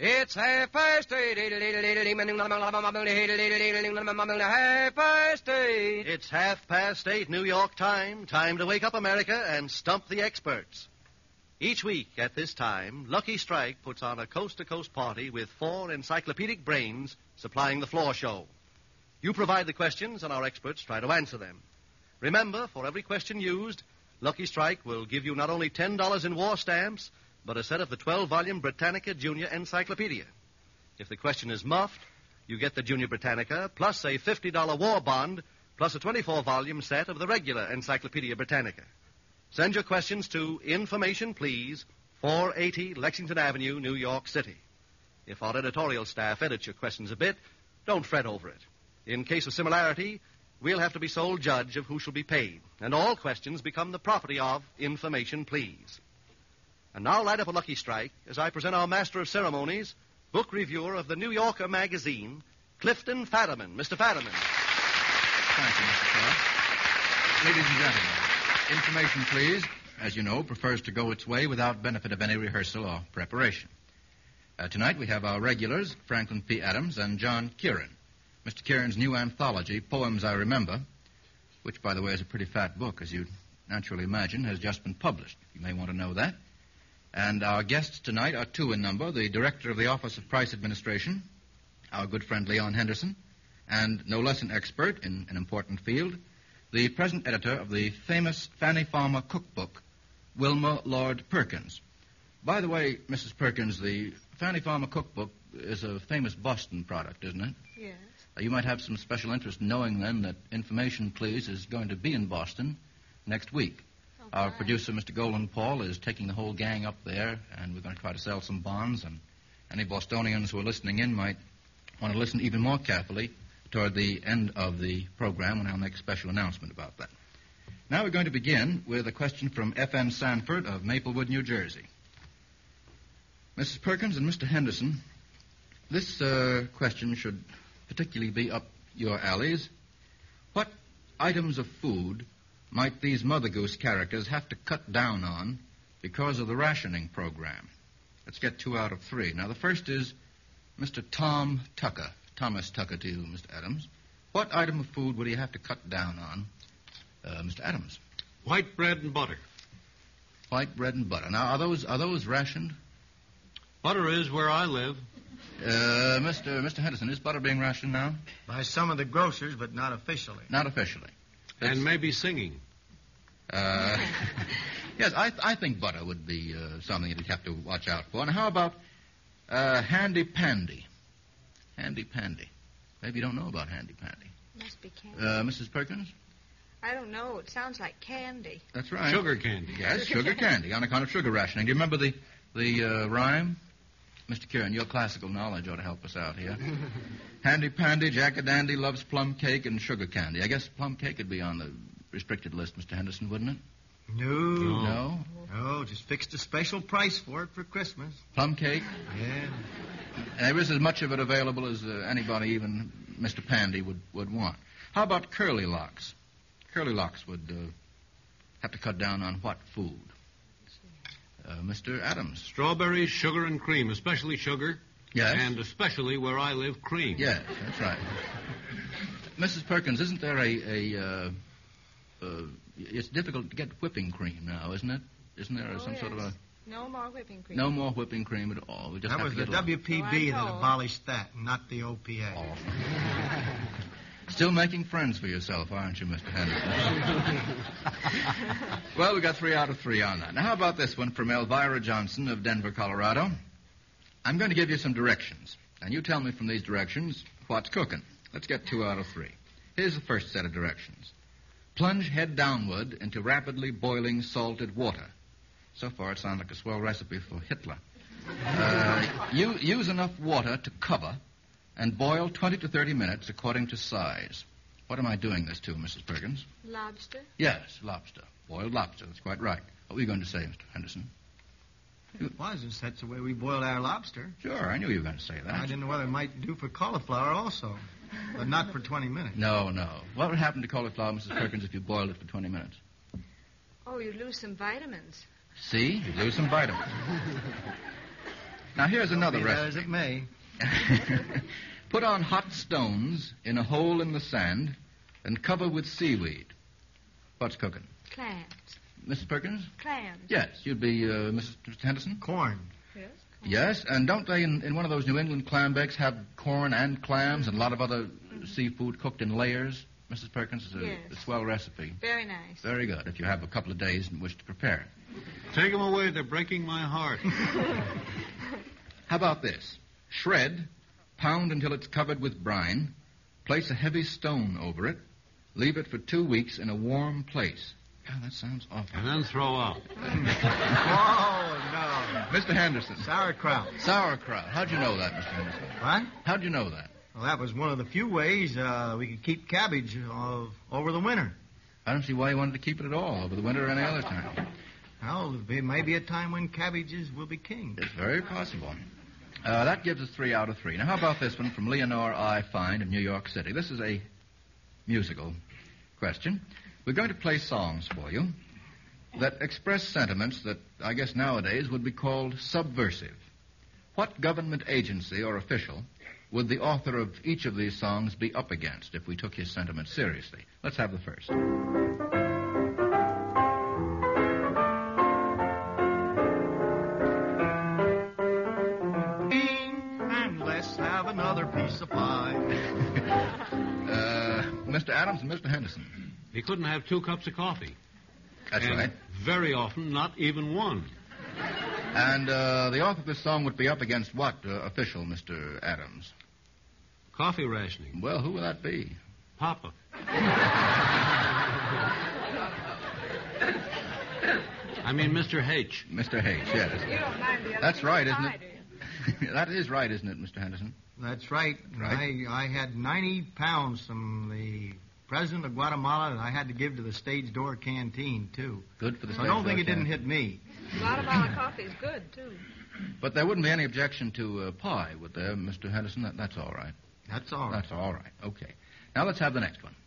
It's 8:30. 8:30. It's 8:30 New York time. Time to wake up America and stump the experts. Each week at this time, Lucky Strike puts on a coast-to-coast party with 4 encyclopedic brains supplying the floor show. You provide the questions and our experts try to answer them. Remember, for every question used, Lucky Strike will give you not only $10 in war stamps, but a set of the 12-volume Britannica Junior Encyclopedia. If the question is muffed, you get the Junior Britannica, plus a $50 war bond, plus a 24-volume set of the regular Encyclopedia Britannica. Send your questions to Information Please, 480 Lexington Avenue, New York City. If our editorial staff edits your questions a bit, don't fret over it. In case of similarity, we'll have to be sole judge of who shall be paid, and all questions become the property of Information Please. And now light up a Lucky Strike as I present our master of ceremonies, book reviewer of the New Yorker magazine, Clifton Fadiman. Mr. Fadiman. Thank you, Mr. Clark. Ladies and gentlemen, Information Please, as you know, prefers to go its way without benefit of any rehearsal or preparation. Tonight we have our regulars, Franklin P. Adams and John Kieran. Mr. Kieran's new anthology, Poems I Remember, which, by the way, is a pretty fat book, as you'd naturally imagine, has just been published. You may want to know that. And our guests tonight are 2 in number, the Director of the Office of Price Administration, our good friend Leon Henderson, and no less an expert in an important field, the present editor of the famous Fanny Farmer cookbook, Wilma Lord Perkins. By the way, Mrs. Perkins, the Fanny Farmer cookbook is a famous Boston product, isn't it? Yes. You might have some special interest in knowing, then, that Information Please is going to be in Boston next week. Okay. Our producer, Mr. Golden Paul, is taking the whole gang up there, and we're going to try to sell some bonds, and any Bostonians who are listening in might want to listen even more carefully toward the end of the program when I'll make a special announcement about that. Now we're going to begin with a question from F.N. Sanford of Maplewood, New Jersey. Mrs. Perkins and Mr. Henderson, this question should particularly be up your alleys. What items of food might these Mother Goose characters have to cut down on because of the rationing program? Let's get 2 out of 3. Now, the first is Mr. Tom Tucker. Thomas Tucker to you, Mr. Adams. What item of food would he have to cut down on, Mr. Adams? White bread and butter. White bread and butter. Now, are those rationed? Butter is where I live. Mr. Henderson, is butter being rationed now? By some of the grocers, but not officially. Not officially. And maybe singing. Yes, I think butter would be something you'd have to watch out for. And how about Handy Pandy? Handy Pandy. Maybe you don't know about Handy Pandy. Must be candy. Mrs. Perkins? I don't know. It sounds like candy. That's right. Sugar candy. Yes, sugar candy, on account of sugar rationing. Do you remember the rhyme? Mr. Kieran, your classical knowledge ought to help us out here. Handy Pandy, Jack-a-dandy loves plum cake and sugar candy. I guess plum cake would be on the restricted list, Mr. Henderson, wouldn't it? No. No, just fixed a special price for it for Christmas. Plum cake? Yeah. And there is as much of it available as anybody, even Mr. Pandy, would want. How about curly locks? Curly locks would have to cut down on what food? Mr. Adams. Strawberries, sugar, and cream, especially sugar. Yes. And especially where I live, cream. Yes, that's right. Mrs. Perkins, isn't there it's difficult to get whipping cream now, isn't it? Isn't there some sort of a... No more whipping cream. No more whipping cream at all. We just That have was to the get WPB that abolished that, not the OPA. Oh. Still making friends for yourself, aren't you, Mr. Henderson? Well, we got 3 out of 3 on that. Now, how about this one from Elvira Johnson of Denver, Colorado? I'm going to give you some directions, and you tell me from these directions what's cooking. Let's get 2 out of 3. Here's the first set of directions. Plunge head downward into rapidly boiling salted water. So far, it sounds like a swell recipe for Hitler. Use enough water to cover and boil 20 to 30 minutes according to size. What am I doing this to, Mrs. Perkins? Lobster? Yes, lobster. Boiled lobster. That's quite right. What were you going to say, Mr. Henderson? It was. That's the way we boiled our lobster. Sure, I knew you were going to say that. I didn't know whether it might do for cauliflower also, but not for 20 minutes. No. What would happen to cauliflower, Mrs. Perkins, if you boiled it for 20 minutes? Oh, you'd lose some vitamins. See? You'd lose some vitamins. Now, here's another Be that as recipe. it may. Put on hot stones in a hole in the sand and cover with seaweed. What's cooking? Clams. Mrs. Perkins? Clams. Yes, you'd be Mr. Henderson? Corn. Yes. Yes, and don't they in one of those New England clam bakes have corn and clams and a lot of other seafood cooked in layers? Mrs. Perkins, it's Yes. a swell recipe. Very nice. Very good, if you have a couple of days in which to prepare it. Take them away. They're breaking my heart. How about this? Shred, pound until it's covered with brine, place a heavy stone over it, leave it for 2 weeks in a warm place. God, that sounds awful. And then throw out. Oh, Mr. Henderson. no. Sauerkraut. Sauerkraut. How'd you know that, Mr. Henderson? What? How'd you know that? Well, that was one of the few ways we could keep cabbage over the winter. I don't see why you wanted to keep it at all over the winter or any other time. Well, there may be a time when cabbages will be king. It's very possible. That gives us 3 out of 3. Now, how about this one from Leonore I. Fine in New York City? This is a musical question. We're going to play songs for you that express sentiments that I guess nowadays would be called subversive. What government agency or official would the author of each of these songs be up against if we took his sentiments seriously? Let's have the first. And let's have another piece of pie. Mr. Adams and Mr. Henderson. He couldn't have 2 cups of coffee. That's And right. very often, not even one. And the author of this song would be up against what official, Mr. Adams? Coffee rationing. Well, who would that be? Papa. I mean, Mr. H. Mr. Hayes, yes. You don't mind the other That's piece right, of isn't pie, it? do you? That is right, isn't it, Mr. Henderson? That's right. Right. I had 90 pounds from the president of Guatemala that I had to give to the stage door canteen, too. Good for the So I don't think it stage didn't door hit me. Guatemala coffee is good, too. But there wouldn't be any objection to pie, would there, Mr. Henderson? That's all right. That's all right. That's all right. Okay. Now let's have the next one.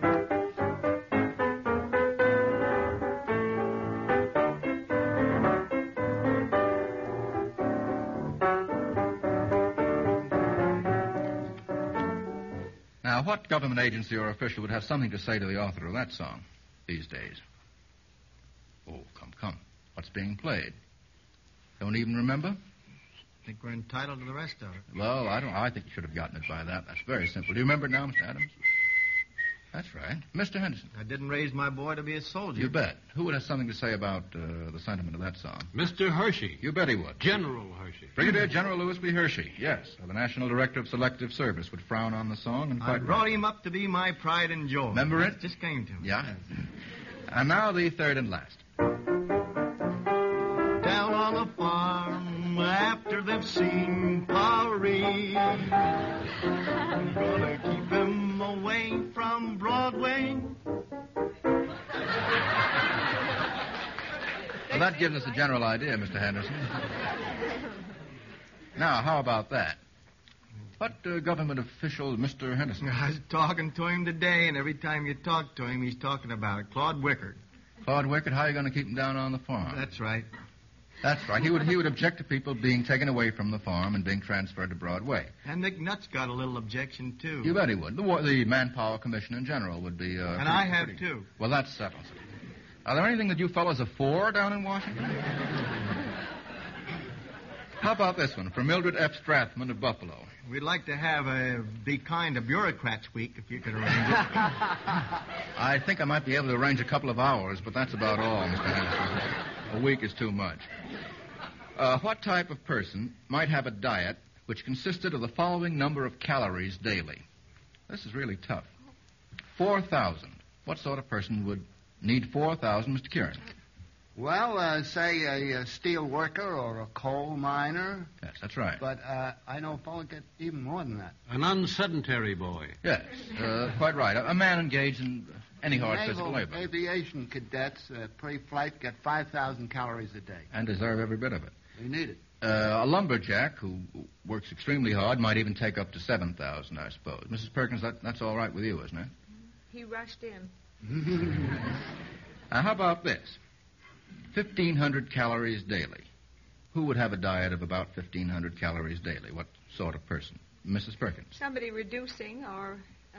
Now, what government agency or official would have something to say to the author of that song these days? Oh, come. What's being played? Don't even remember? I think we're entitled to the rest of it. Well, I think you should have gotten it by that. That's very simple. Do you remember it now, Mr. Adams? That's right. Mr. Henderson. I didn't raise my boy to be a soldier. You bet. Who would have something to say about the sentiment of that song? Mr. Hershey. You bet he would. General Hershey. Brigadier General Louis B. Hershey, yes. The National Director of Selective Service would frown on the song and I quite brought right. him up to be my pride and joy. Remember it? Just came to me. Yeah. And now the third and last. Down on the farm after they've seen Paris. I'm gonna keep him away from Broadway. Well, that gives us a general idea, Mr. Henderson. Now, how about that? What government official, Mr. Henderson? I was talking to him today, and every time you talk to him, he's talking about it. Claude Wickard. Claude Wickard, how are you going to keep him down on the farm? That's right. That's right. He would object to people being taken away from the farm and being transferred to Broadway. And McNutt's got a little objection, too. You bet he would. The Manpower Commission in general would be... And I have, too. Well, that settles it. Are there anything that you fellows are for down in Washington? How about this one from Mildred F. Strathman of Buffalo? We'd like to have a Be Kind to Bureaucrats Week, if you could arrange it. I think I might be able to arrange a couple of hours, but that's about all, Mr. Henderson. A week is too much. What type of person might have a diet which consisted of the following number of calories daily? This is really tough. 4,000. What sort of person would need 4,000, Mr. Kieran? Well, say a steel worker or a coal miner. Yes, that's right. But I know fellow get even more than that. An unsedentary boy. Yes, quite right. A man engaged in any hard Naval physical labor. aviation cadets pre-flight get 5,000 calories a day. And deserve every bit of it. They need it. A lumberjack who works extremely hard might even take up to 7,000, I suppose. Mrs. Perkins, that's all right with you, isn't it? He rushed in. Now, how about this? 1,500 calories daily. Who would have a diet of about 1,500 calories daily? What sort of person? Mrs. Perkins. Somebody reducing or